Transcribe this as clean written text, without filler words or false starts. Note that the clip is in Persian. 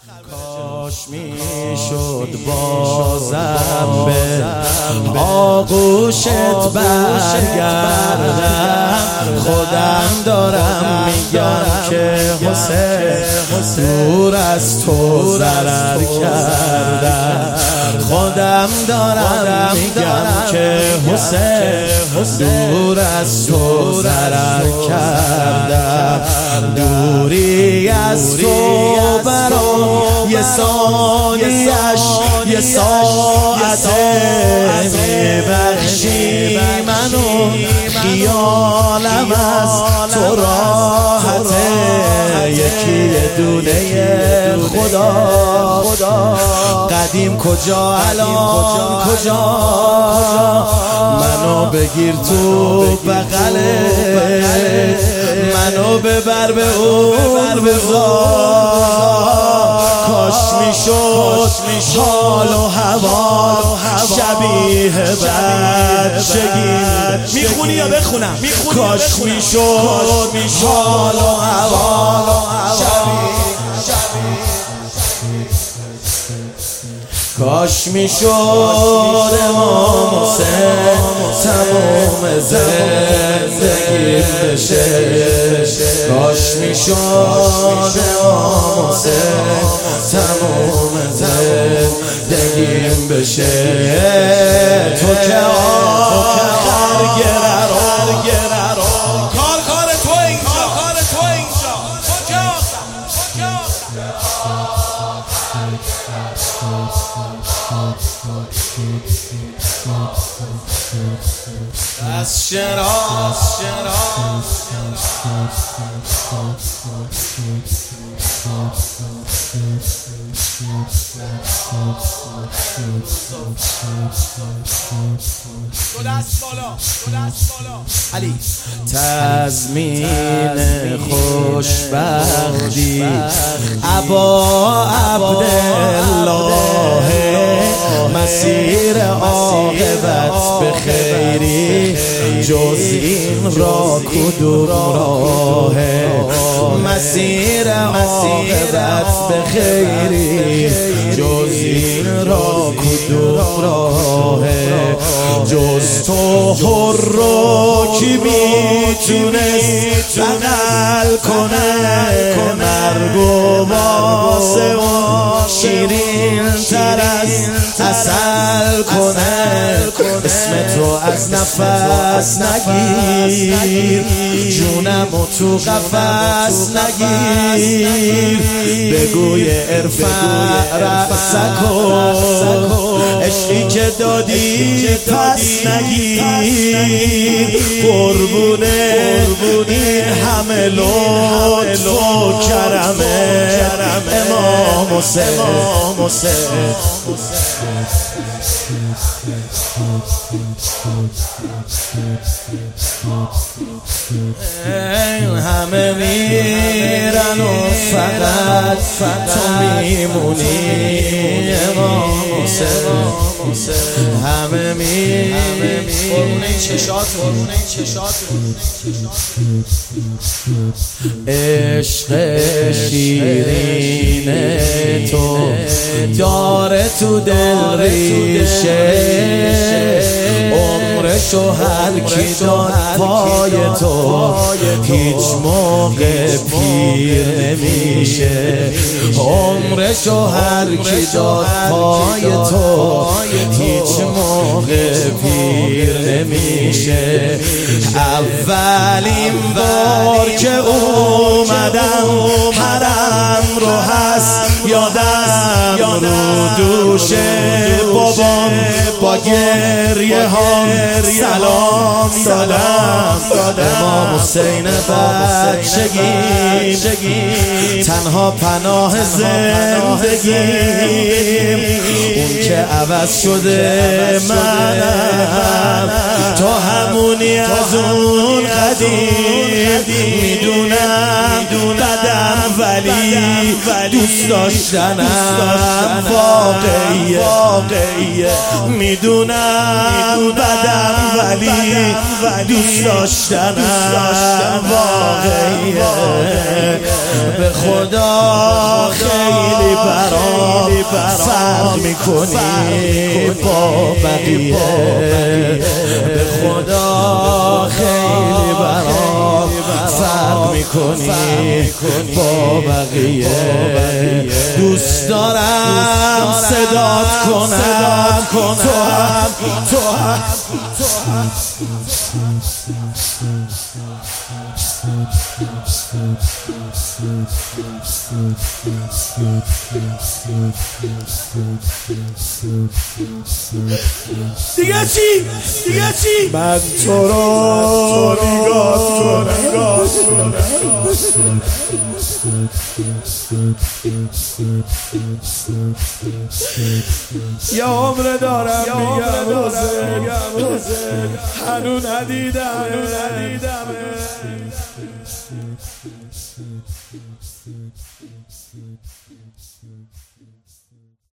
کاش میشد بازم به آغوشت برگردم. خودم دارم میگم که حسین دور از تو ضرر کردم. خودم دارم میگم که حسین دور از تو ضرر کردم. دوری از تو برام یه ثانیه‌اش یه ساعته میبخشی منو، خیالم از تو راحته. یکی دونه خدا قدیم کجا الان کجا، منو بگیر تو بغلت، منو ببر به اون روزا. کاش میشد حال و هوا شبیه بچگی. میخونی یا بخونم؟ کاش میشد حال و هوا شبیه. کاش میشد امام حسین تمام زندگی بشه. کاش میشد امام حسین تمام زندگی بشه. تو که آخر گررو کار تو اینجا، تو که از شراز علی تضمین خوشبختی ابا عبدالله. مسیر عاقبت به خیری جز این را کدوم راهه. مسیر عاقبت به خیری جز این را کدوم راهه. جز تو حر رو کی میتونست بغل کنه، مرگ و واسه اون شیرین تر از عسل کنه. اسم تو از نفس نگیر، جونمو تو قفس نگیر. بگوی ارفع رأسکو، عشقی که دادی پس نگیر. قربونه این همه لطف و کرمه امام حسین. همه میرن و فقط تو میمونی امام حسین. همه قربونه چشات عشق شیرین تو داره تو دل ریشه. عمرشو هر کی داد پای تو هیچ موقع پیر نمیشه. عمرشو هر کی داد پای تو هیچ موقع پیر نمیشه. اولین بار که اومدم حرم رو هست یادم، رو دوش بابام با گریه ها سلام دادم. امام حسین بچگیم تنها پناه زندگیم، اون که عوض شده منم، تو همونی از اون قدیم. میدونم بدم ولی دوست داشتنم واقعیه. میدونم بدم ولی دوست داشتنم واقعیه. به خدا خیلی فرق میکنی با بقیه، به خدا خیلی برام فرق میکنی با بقیه. دوست دارم صدات کنم تو هم دیگه چی من تو رو نگاه کنم یه عمر دارم میگم حسین هنو ندیدم